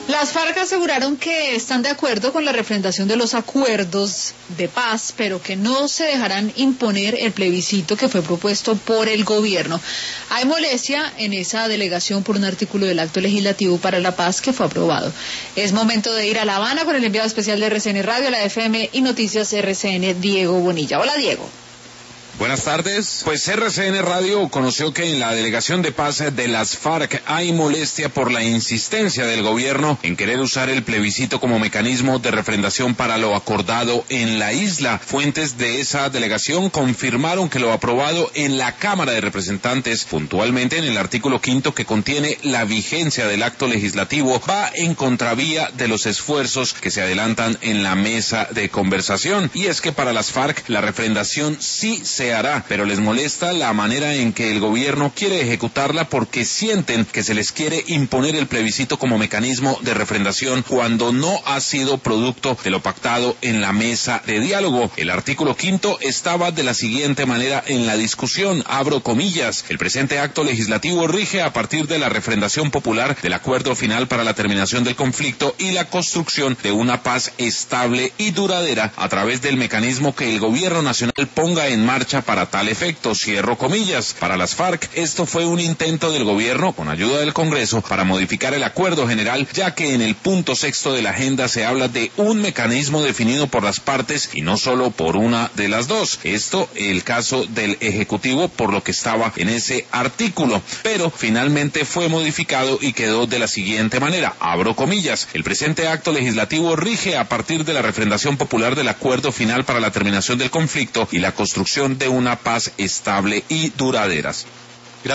Las FARC aseguraron que están de acuerdo con la refrendación de los acuerdos de paz, pero que no se dejarán imponer el plebiscito que fue propuesto por el gobierno. Hay molestia en esa delegación por un artículo del Acto Legislativo para la Paz que fue aprobado. Es momento de ir a La Habana con el enviado especial de RCN Radio, la FM y Noticias RCN, Diego Bonilla. Hola, Diego. Buenas tardes. Pues RCN Radio conoció que en la delegación de paz de las FARC hay molestia por la insistencia del gobierno en querer usar el plebiscito como mecanismo de refrendación para lo acordado en la isla. Fuentes de esa delegación confirmaron que lo aprobado en la Cámara de Representantes, puntualmente en el artículo 5 que contiene la vigencia del acto legislativo, va en contravía de los esfuerzos que se adelantan en la mesa de conversación. Y es que para las FARC la refrendación sí se hará, pero les molesta la manera en que el gobierno quiere ejecutarla porque sienten que se les quiere imponer el plebiscito como mecanismo de refrendación cuando no ha sido producto de lo pactado en la mesa de diálogo. El artículo 5 estaba de la siguiente manera en la discusión, abro comillas: el presente acto legislativo rige a partir de la refrendación popular del acuerdo final para la terminación del conflicto y la construcción de una paz estable y duradera a través del mecanismo que el gobierno nacional ponga en marcha para tal efecto, cierro comillas. Para las FARC, esto fue un intento del gobierno, con ayuda del Congreso, para modificar el acuerdo general, ya que en el punto 6 de la agenda se habla de un mecanismo definido por las partes y no solo por una de las dos. Esto, el caso del Ejecutivo, por lo que estaba en ese artículo. Pero finalmente fue modificado y quedó de la siguiente manera, abro comillas: el presente acto legislativo rige a partir de la refrendación popular del acuerdo final para la terminación del conflicto y la construcción de una paz estable y duraderas.